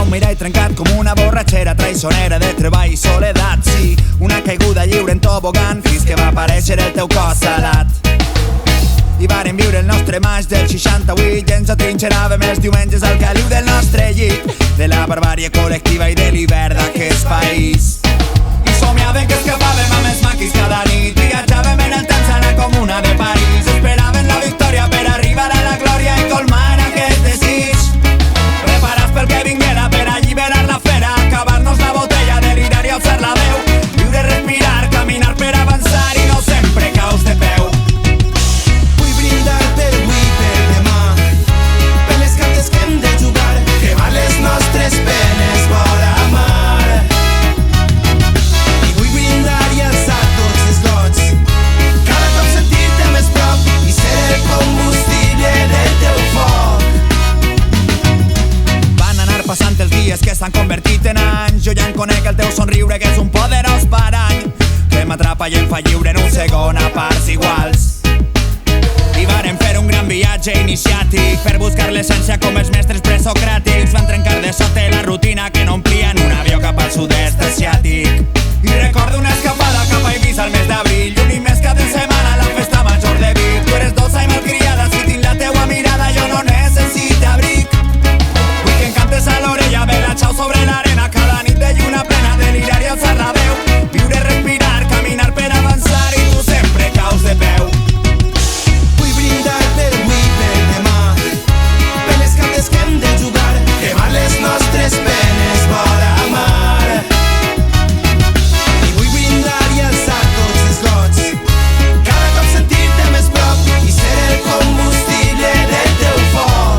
un mirall trencat com una borratxera traïsonera de treball i soledat. Sí, una caiguda lliure en tobogan fins que va aparèixer el teu cos salat. I vàrem viure el nostre maig del 68 i ens atrinxeràvem els diumenges al caliu del nostre llit, de la barbàrie col·lectiva i de l'hivern d'aquest país. I somiàvem que escapàvem amb els maquis cada nit, viatjàvem en el temps a la comuna de París, esperàvem la victòria per arribar a la glòria i colmar aquest desig, preparats pel que vinguera per alliberar la fera, acabar-nos la botella, delirar i alçar la veu, viure, respirar, caminar per avançar i no sempre caus de peu. Brindar per avui, per demà, per les cartes que hem de jugar, cremar les nostres penes vora mar. I vull brindar i alçar tots els gots, cada cop sentir-te més prop i ser el combustible del teu foc. Van anar passant els dies que s'han convertit en anys, jo ja en conec el teu somriure que és un poderós parany que m'atrapa i em fa lliure en un segon a parts iguals. I vàrem fer un gran viatge iniciàtic per buscar l'essència com els mestres presocràtics. Van trencar de sota la rutina que no omplien un avió cap al sud-est asiàtic. I recordo una escapada cap a Eivissa al mes d'abril, un mes cap de setmana a la festa major de Vic. Tu eres dolça i malcriada, si tinc la teua mirada jo no necessito abric. Vull que em cantes a l'orella, ve la xau sobre l'arena, cada nit de lluna plena, delirar i alçar la veu, viure, respirar, caminar per avançar i tu sempre caus de peu. Brindar per avui, per demà, per les cartes que hem de jugar, cremar les nostres penes vora mar. I vull brindar i alçar tots els gots, cada cop sentir-te més prop i ser el combustible del teu foc.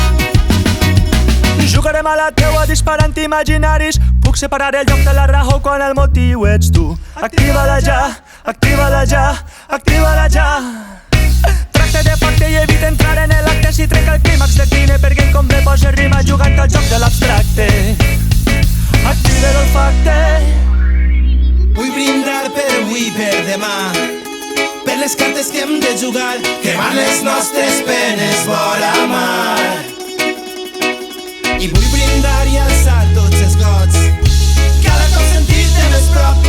Jugarem a la teua disparant imaginaris, puc separar el lloc de la raó quan el motiu ets tu. Activa-la ja, activa-la ja, activa-la ja. Tracte de pacte i evita entrar en l'acte, si trenca el clímax decline perquè com bé posa rima jugant al joc de l'abstracte. Activa l'olfacte. Vull brindar per avui, per demà, per les cartes que hem de jugar, cremar les nostres penes vora mar. I vull brindar i alçar tots els gots, cada cop sentir-te més prop